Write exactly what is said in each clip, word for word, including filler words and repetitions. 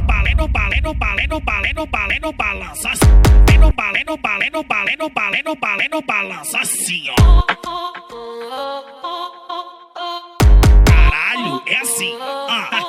no balé, no balé, no balé, no balé, no balé, no balança. Vem no balé, no balé, no balé, no balé, no balé, no balança assim, ó. Caralho, é assim. Ah.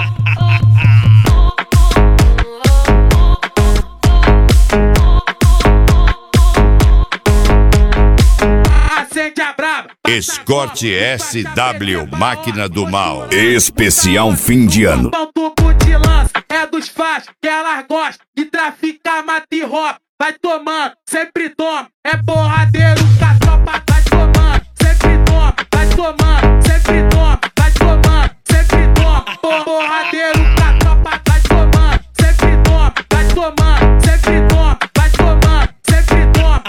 Acende a braba. Escorte S W, máquina do mal. Especial fim de ano. Pão tubo de lança é dos fãs que elas gostam de traficar, mata e roupa. Vai tomando, sempre toma. É porradeiro com a tropa. Vai tomando, sempre toma. Vai tomando, sempre toma. Vai tomando, sempre toma. Porradeiro com a tropa. Vai tomando, sempre toma. Vai tomando, sempre toma. Vai tomando, sempre toma.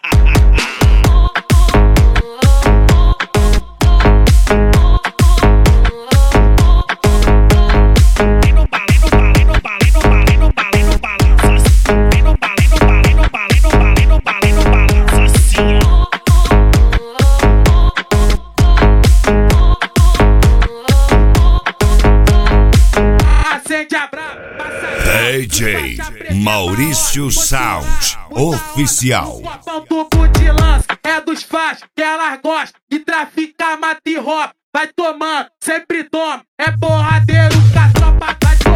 D J Maurício Sound Oficial. Pão tubo de lança é dos fãs que elas gostam de traficar, mata e roupa. Vai tomando, sempre toma. É porradeiro com a tropa. Vai